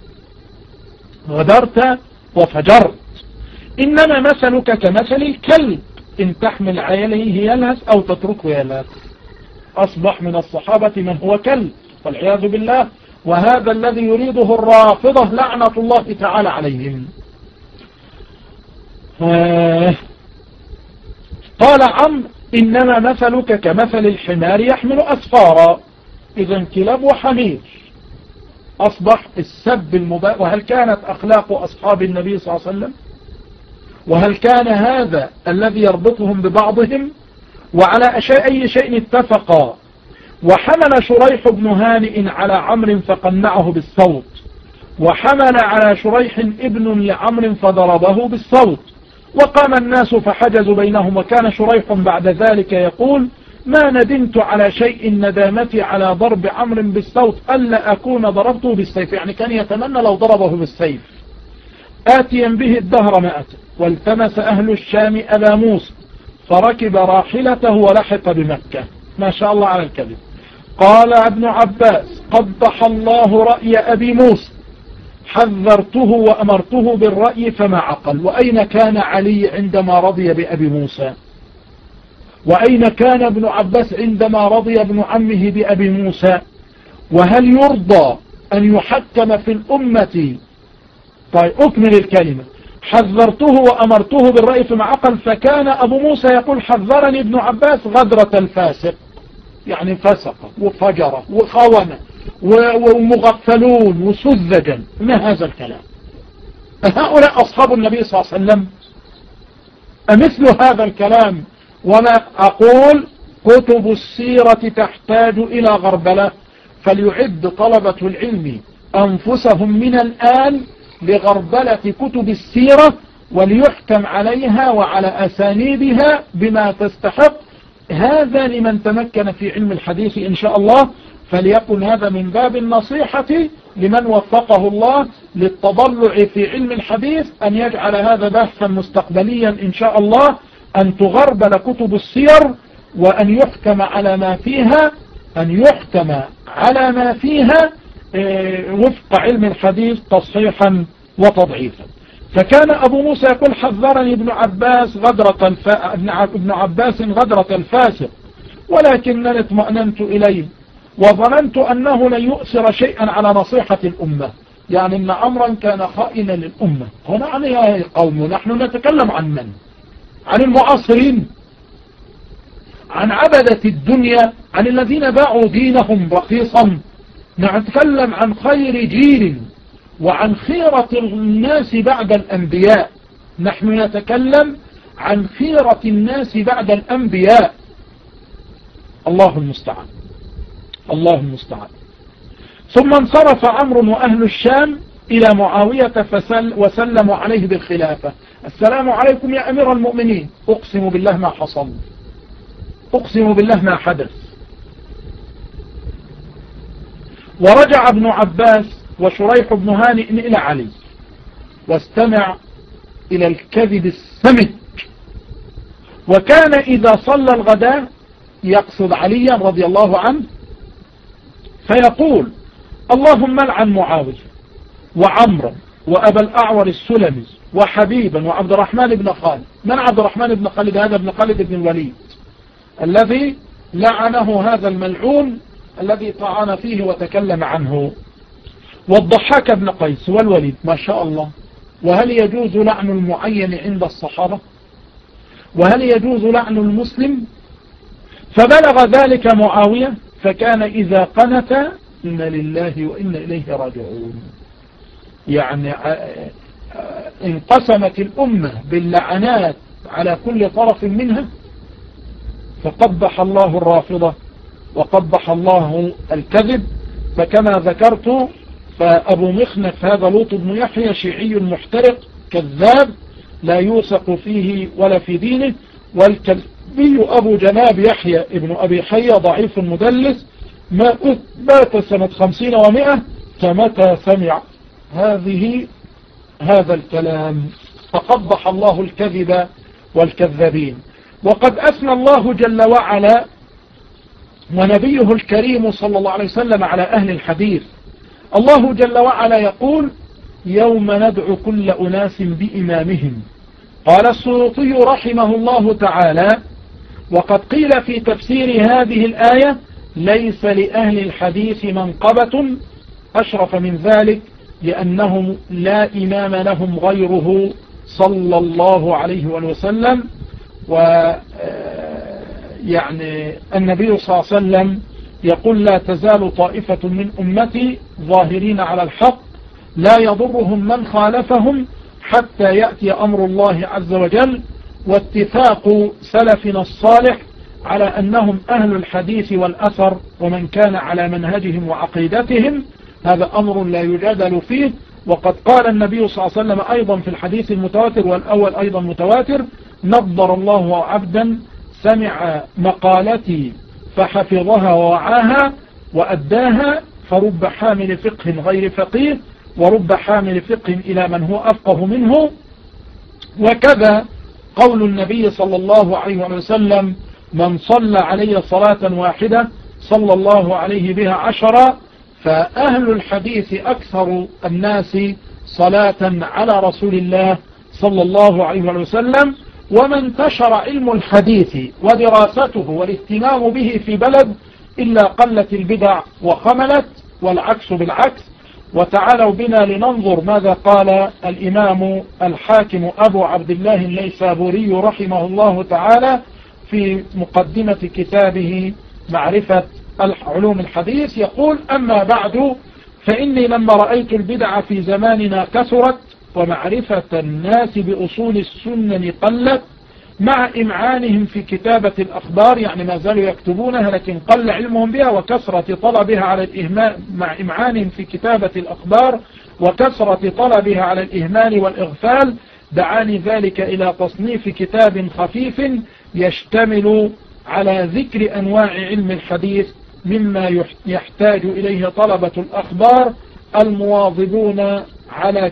غدرت وفجرت، إنما مثلك كمثل الكلب إن تحمل عليه يلهث أو تتركه يلهث. أصبح من الصحابة من هو كلب والعياذ بالله، وهذا الذي يريده الرافضة لعنة الله تعالى عليهم. قال عمرو إنما مثلك كمثل الحمار يحمل أسفارا، إذا كلاب وحمير. أصبح السب المباح. وهل كانت أخلاق أصحاب النبي صلى الله عليه وسلم؟ وهل كان هذا الذي يربطهم ببعضهم؟ وعلى أي شيء اتفقا؟ وحمل شريح بن هانئ على عمرو فقنعه بالصوت، وحمل على شريح ابن لعمرو فضربه بالصوت، وقام الناس فحجزوا بينهم. وكان شريح بعد ذلك يقول ما ندمت على شيء ندامتي على ضرب عمرو بالصوت ألا أكون ضربته بالسيف، يعني كان يتمنى لو ضربه بالسيف. آتيا به الدهر ما أتى. والتمس أهل الشام أبا موسى فركب راحلته ولحق بمكة. ما شاء الله على الكذب. قال ابن عباس قبح الله رأي أبي موسى، حذرته وأمرته بالرأي فما عقل. وأين كان علي عندما رضي بأبي موسى؟ وأين كان ابن عباس عندما رضي ابن عمه بأبي موسى؟ وهل يرضى أن يحكم في الأمة؟ طيب أكمل الكلمة. حذرته وأمرته بالرأي فما عقل. فكان أبو موسى يقول حذرني ابن عباس غدرة الفاسق، يعني فسق وفجر وخون ومغفلون وسذجا. ما هذا الكلام؟ هؤلاء أصحاب النبي صلى الله عليه وسلم؟ أمثل هذا الكلام؟ وما أقول كتب السيرة تحتاج إلى غربلة، فليعد طلبة العلم أنفسهم من الآن لغربلة كتب السيرة، وليحكم عليها وعلى أسانيدها بما تستحق. هذا لمن تمكن في علم الحديث إن شاء الله، فليكن هذا من باب النصيحة لمن وفقه الله للتضلع في علم الحديث، أن يجعل هذا بحثا مستقبليا إن شاء الله، أن تغربل كتب السير وأن يحكم على ما فيها، أن يحكم على ما فيها وفق علم الحديث تصحيحا وتضعيفا. فكان أبو موسى يقول حذرني ابن عباس غدرة الفاسق، ولكنني اطمأننت إليه وظننت أنه لن يؤثر شيئا على نصيحة الأمة، يعني أن أمرا كان خائنا للأمة. هنا عن يا قوم نحن نتكلم عن من؟ عن المعاصرين، عن عبدة الدنيا، عن الذين باعوا دينهم رخيصا. نتكلم عن خير جيل وعن خيرة الناس بعد الأنبياء. نحن نتكلم عن خيرة الناس بعد الأنبياء. الله المستعان، الله المستعان. ثم انصرف عمرو وأهل الشام إلى معاوية وسلموا عليه بالخلافة. السلام عليكم يا أمير المؤمنين. أقسم بالله ما حصل، أقسم بالله ما حدث. ورجع ابن عباس وشريح بن هانئ إلى علي، واستمع إلى الكذب السمك. وكان إذا صلى الغداء يقصد عليا رضي الله عنه فيقول اللهم لعن معاوية وعمرا وأبا الأعور السلمي وحبيبا وعبد الرحمن بن خالد. من عبد الرحمن بن خالد؟ هذا ابن خالد بن الوليد الذي لعنه هذا الملعون الذي طعن فيه وتكلم عنه. والضحاك بن قيس والوليد. ما شاء الله. وهل يجوز لعن المعين عند الصحابة؟ وهل يجوز لعن المسلم؟ فبلغ ذلك معاوية فكان إذا قنت إن لله وإنا إليه راجعون. يعني انقسمت الأمة باللعنات على كل طرف منها، فقبح الله الرافضة وقبح الله الكذب. فكما ذكرت فأبو مخنف هذا لوط بن يحيى شيعي محترق كذاب لا يوثق فيه ولا في دينه. والكلبي أبو جناب يحيى ابن أبي حية ضعيف مدلس مات سنة 50 و100. فمتى سمع هذا الكلام فقبح الله الكذب والكذابين. وقد أثنى الله جل وعلا ونبيه الكريم صلى الله عليه وسلم على أهل الحديث. الله جل وعلا يقول يوم ندعو كل أناس بإمامهم. قال السيوطي رحمه الله تعالى وقد قيل في تفسير هذه الآية ليس لأهل الحديث منقبة أشرف من ذلك لأنهم لا إمام لهم غيره صلى الله عليه وسلم. ويعني النبي صلى الله عليه وسلم يقول لا تزال طائفة من أمتي ظاهرين على الحق لا يضرهم من خالفهم حتى يأتي أمر الله عز وجل. واتفاق سلفنا الصالح على أنهم أهل الحديث والأثر ومن كان على منهجهم وعقيدتهم هذا أمر لا يجادل فيه. وقد قال النبي صلى الله عليه وسلم أيضا في الحديث المتواتر والأول أيضا متواتر نضر الله عبدا سمع مقالتي فحفظها ووعاها وأداها فرب حامل فقه غير فقيه ورب حامل فقه إلى من هو أفقه منه. وكذا قول النبي صلى الله عليه وسلم من صلى علي صلاة واحدة صلى الله عليه بها 10. فأهل الحديث أكثر الناس صلاة على رسول الله صلى الله عليه وسلم. وما انتشر علم الحديث ودراسته والاهتمام به في بلد إلا قلت البدع وخملت والعكس بالعكس. وتعالوا بنا لننظر ماذا قال الإمام الحاكم أبو عبد الله النيسابوري رحمه الله تعالى في مقدمة كتابه معرفة علوم الحديث. يقول أما بعد فإني لما رأيت البدع في زماننا كثرت ومعرفة الناس بأصول السنن قلت مع إمعانهم في كتابة الأخبار، يعني ما زالوا يكتبونها لكن قل علمهم بها وكثرة طلبها على الإهمال، مع إمعانهم في كتابة الأخبار وكثرة طلبها على الإهمال والإغفال دعاني ذلك إلى تصنيف كتاب خفيف يشتمل على ذكر أنواع علم الحديث مما يحتاج إليه طلبة الأخبار المواظبون على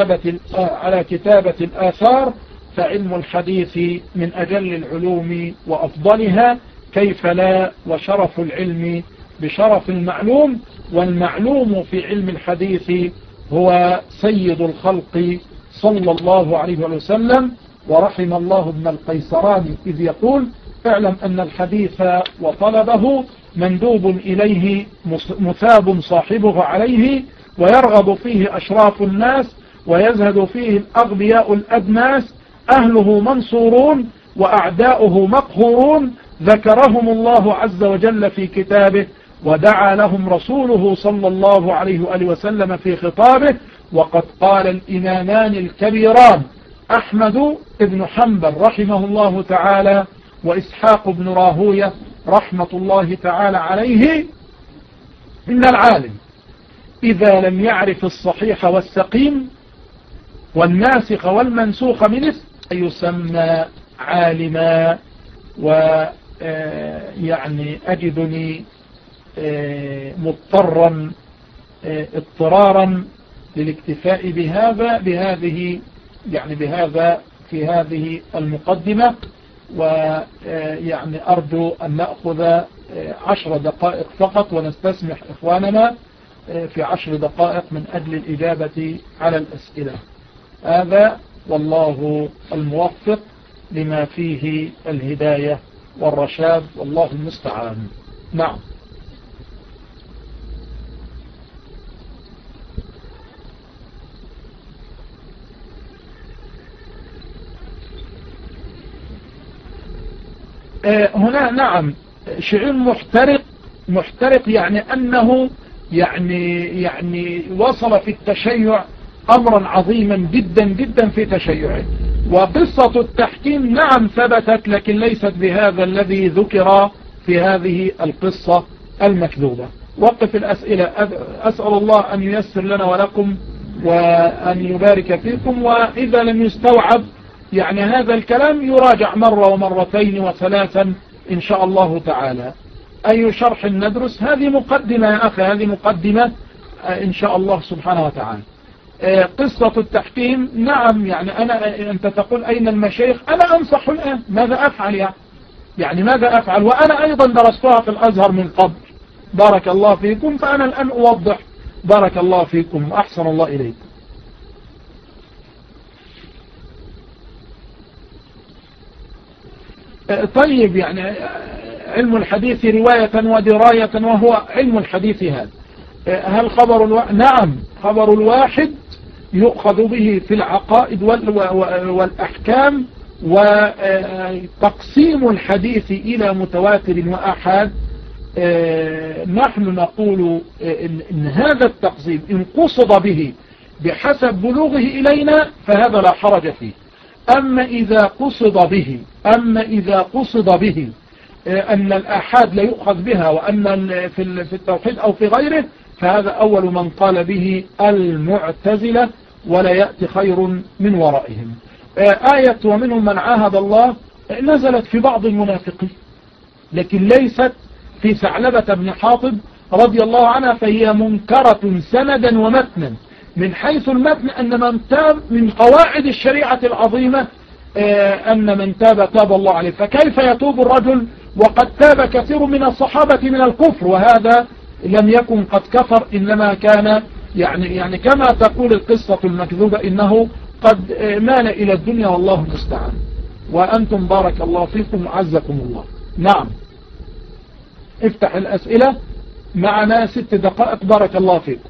كتابة الآثار. فعلم الحديث من أجل العلوم وأفضلها كيف لا، وشرف العلم بشرف المعلوم. والمعلوم في علم الحديث هو سيد الخلق صلى الله عليه وسلم. ورحم الله ابن القيسراني إذ يقول اعلم أن الحديث وطلبه مندوب إليه مثاب صاحبه عليه ويرغب فيه أشراف الناس ويزهد فيه الأغبياء الأدناس أهله منصورون وأعداؤه مقهورون ذكرهم الله عز وجل في كتابه ودعا لهم رسوله صلى الله عليه وآله وسلم في خطابه. وقد قال الإمامان الكبيران أحمد بن حنبل رحمه الله تعالى وإسحاق بن راهوية رحمة الله تعالى عليه إن العالم إذا لم يعرف الصحيح والسقيم والناسخ والمنسوخ منه يسمى عالما. ويعني أجدني مضطرا اضطرارا للاكتفاء بهذا في هذه المقدمة. ويعني أرجو أن نأخذ 10 دقائق فقط ونستسمح إخواننا في 10 دقائق من أجل الإجابة على الأسئلة. هذا والله الموفق لما فيه الهداية والرشاد، والله المستعان. نعم. هنا نعم شعور محترق يعني أنه يعني وصل في التشيع أمرا عظيما جدا جدا في تشيعه. وقصة التحكيم نعم ثبتت، لكن ليست بهذا الذي ذكر في هذه القصة المكذوبة. وقف الأسئلة، أسأل الله أن ييسر لنا ولكم وأن يبارك فيكم. وإذا لم يستوعب يعني هذا الكلام يراجع مرة ومرتين وثلاثا إن شاء الله تعالى. أي شرح ندرس؟ هذه مقدمة يا أخي، هذه مقدمة إن شاء الله سبحانه وتعالى. قصة التحكيم نعم يعني أنت تقول أين المشايخ؟ أنا أنصح الآن، ماذا أفعل يعني ماذا أفعل؟ وأنا أيضا درستها في الأزهر من قبل، بارك الله فيكم. فأنا الآن أوضح، بارك الله فيكم وأحسن الله إليكم. طيب يعني علم الحديث رواية ودراية، وهو علم الحديث هذا. هل نعم خبر الواحد يؤخذ به في العقائد والأحكام، وتقسيم الحديث إلى متواتر وأحاد. نحن نقول إن هذا التقسيم إن قصد به بحسب بلوغه إلينا فهذا لا حرج فيه. أما إذا قصد به أن الآحاد لا يؤخذ بها، وأن في التوحيد أو في غيره، فهذا أول من قال به المعتزلة، ولا يأتي خير من ورائهم. آية ومنهم من عاهد الله نزلت في بعض المنافقين، لكن ليست في ثعلبة بن حاطب رضي الله عنها، فهي منكرة سندا ومتنا. من حيث المتن أن من تاب من قواعد الشريعة العظيمة أن من تاب الله عليه. فكيف يتوب الرجل وقد تاب كثير من الصحابة من الكفر، وهذا لم يكن قد كفر، إنما كان يعني كما تقول القصة المكذوبة إنه قد مال إلى الدنيا، والله المستعان. وأنتم بارك الله فيكم وعزكم الله. نعم افتح الأسئلة معنا 6 دقائق، بارك الله فيكم.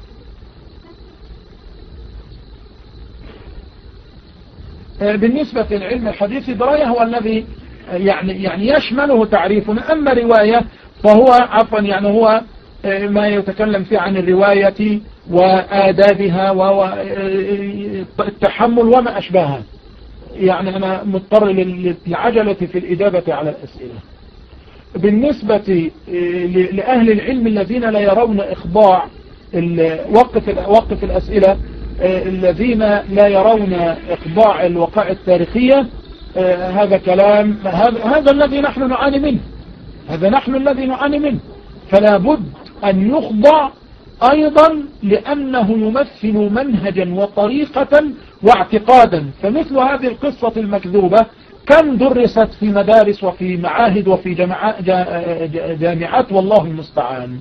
بالنسبة للعلم الحديث دراية هو الذي يعني يشمله تعريفنا. أما رواية فهو يعني هو ما يتكلم فيه عن الرواية وآدابها والتحمل وما أشبهها. يعني أنا مضطر للعجلة في الإجابة على الأسئلة. بالنسبة لأهل العلم الذين لا يرون إخضاع، وقف الأسئلة، الذين لا يرون إخضاع الوقائع التاريخية، هذا كلام هذا الذي نحن نعاني منه، هذا نحن الذي نعاني منه. فلا بد أن يخضع أيضا لأنه يمثل منهجا وطريقة واعتقادا. فمثل هذه القصة المكذوبة كم درست في مدارس وفي معاهد وفي جامعات، والله المستعان.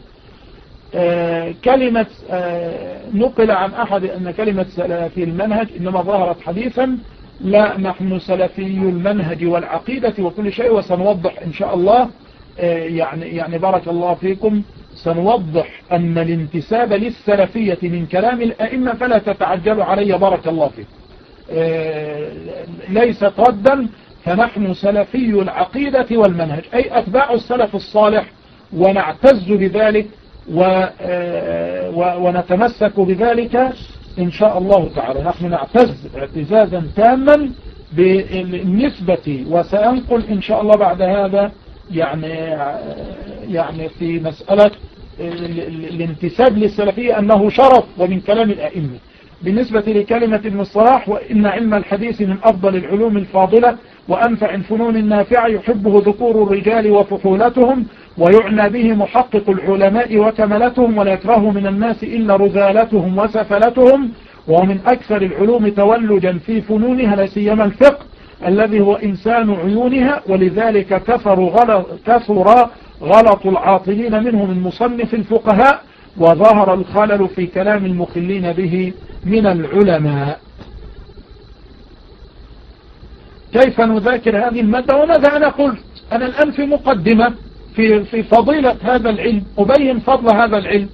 كلمة نقل عن أحد أن كلمة سلفي المنهج إنما ظهرت حديثا. لا، نحن سلفي المنهج والعقيدة وكل شيء، وسنوضح إن شاء الله. يعني بارك الله فيكم، سنوضح أن الانتساب للسلفية من كلام الأئمة، فلا تتعجلوا علي بارك الله فيكم، ليست ردا. فنحن سلفي العقيدة والمنهج، أي أتباع السلف الصالح، ونعتز بذلك ونتمسك بذلك إن شاء الله تعالى. نحن نعتز اعتزازا تاما بالنسبة، وسأنقل إن شاء الله بعد هذا يعني في مسألة الانتساب للسلفية أنه شرف ومن كلام الأئمة. بالنسبة لكلمة ابن الصلاح، وإن علم الحديث من أفضل العلوم الفاضلة وأنفع الفنون النافعة، يحبه ذكور الرجال وفحولتهم، ويعنى به محقق العلماء وكملتهم، ولا يكره من الناس إلا رذالتهم وسفلتهم، ومن أكثر العلوم تولجا في فنونها، لا سيما الفقه الذي هو إنسان عيونها. ولذلك كثر غلط العاطلين منهم من مصنف الفقهاء، وظهر الخلل في كلام المخلين به من العلماء. كيف نذاكر هذه المادة وماذا أنا قلت. أنا الآن في مقدمة في فضيلة هذا العلم، أبين فضل هذا العلم.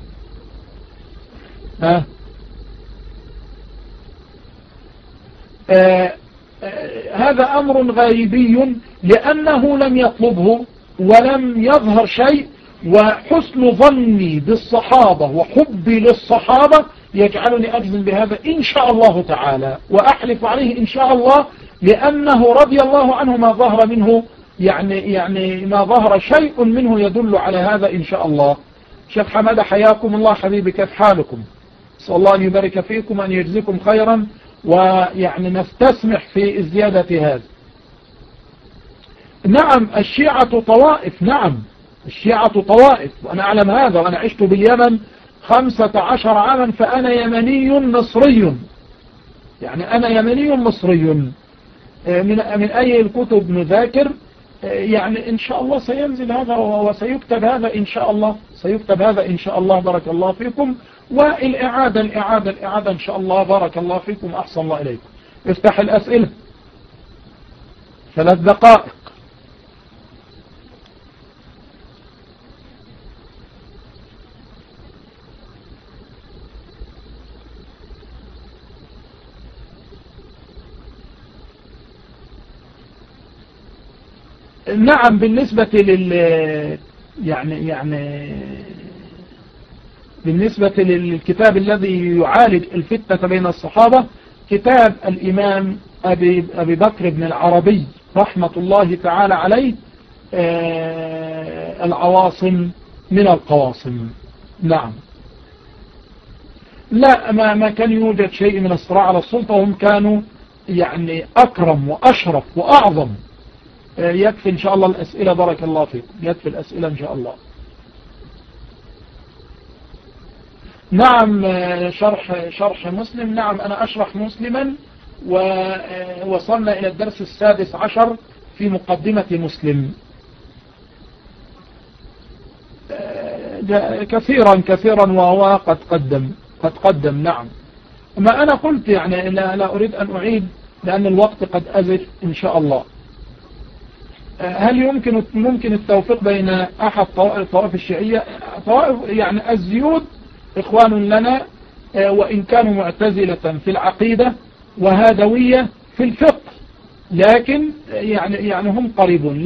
هذا أمر غيبي لأنه لم يطلبه ولم يظهر شيء، وحسن ظني بالصحابة وحبي للصحابة يجعلني أجزم بهذا إن شاء الله تعالى، وأحلف عليه إن شاء الله، لأنه رضي الله عنه ما ظهر منه يعني ما ظهر شيء منه يدل على هذا إن شاء الله. شيخ حمادة حياكم الله حبيبي، كيف حالكم؟ صلى الله أن يبارك فيكم وأن يجزيكم خيرا، ويعني نستسمح في الزيادة هذا. نعم الشيعة طوائف، نعم الشيعة طوائف، وأنا أعلم هذا، وأنا عشت باليمن 15 عاما، فأنا يمني مصري، يعني أنا يمني مصري. من أي الكتب نذاكر؟ يعني إن شاء الله سينزل هذا وسيكتب هذا إن شاء الله، سيكتب هذا إن شاء الله. بارك الله فيكم. والإعادة إن شاء الله. بارك الله فيكم، أحسن الله إليكم. افتح الأسئلة 3 دقائق. نعم بالنسبة بالنسبة للكتاب الذي يعالج الفتنة بين الصحابة، كتاب الإمام أبي بكر بن العربي رحمة الله تعالى عليه، العواصم من القواصم. نعم. لا، ما كان يوجد شيء من الصراع على السلطة، وهم كانوا يعني أكرم وأشرف وأعظم. يكفي إن شاء الله الأسئلة. بارك الله فيكم، يكفي الأسئلة إن شاء الله. نعم شرح مسلم. نعم أنا أشرح مسلما، ووصلنا إلى الدرس 16 في مقدمة مسلم. كثيرا وهو قد قدم. نعم. ما أنا قلت يعني لا أريد أن أعيد لأن الوقت قد أزف إن شاء الله. هل ممكن التوفيق بين أحد طوائف الشيعية؟ طوائف يعني الزيود إخوان لنا، وإن كانوا معتزلة في العقيدة وهادوية في الفقه، لكن يعني هم قريبون.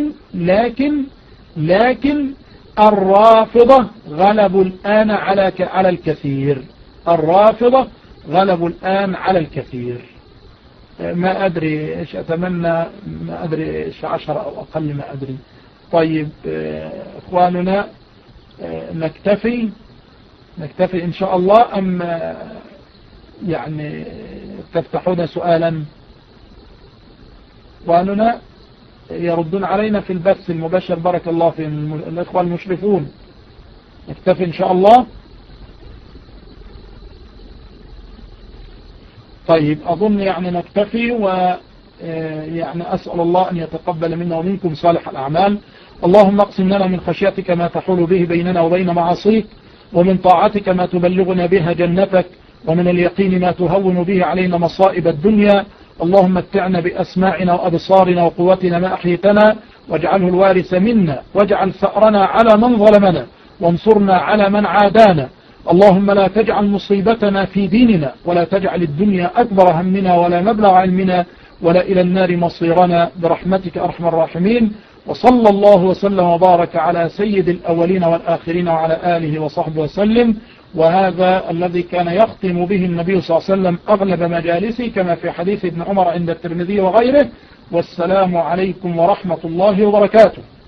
لكن الرافضة غلبوا الآن على الكثير. الرافضة غلبوا الآن على الكثير. ما أدري إيش أتمنى، ما أدري إيش 10 أو أقل، ما أدري. طيب إخواننا نكتفي إن شاء الله، أم يعني تفتحون سؤالا؟ إخواننا يردون علينا في البث المباشر. بارك الله في الإخوة المشرفون. نكتفي إن شاء الله. طيب أظن يعني نكتفي، ويعني أسأل الله أن يتقبل منا ومنكم صالح الأعمال. اللهم اقسم لنا من خشيتك ما تحول به بيننا وبين معاصيك، ومن طاعتك ما تبلغنا بها جنتك، ومن اليقين ما تهون به علينا مصائب الدنيا. اللهم متعنا بأسماعنا وأبصارنا وقوتنا ما أحيتنا، واجعله الوارث منا، واجعل ثأرنا على من ظلمنا، وانصرنا على من عادانا. اللهم لا تجعل مصيبتنا في ديننا، ولا تجعل الدنيا أكبر همنا ولا مبلغ علمنا ولا إلى النار مصيرنا، برحمتك أرحم الراحمين. وصلى الله وسلم وبارك على سيد الأولين والآخرين وعلى آله وصحبه وسلم. وهذا الذي كان يختم به النبي صلى الله عليه وسلم أغلب مجالسه، كما في حديث ابن عمر عند الترمذي وغيره. والسلام عليكم ورحمة الله وبركاته.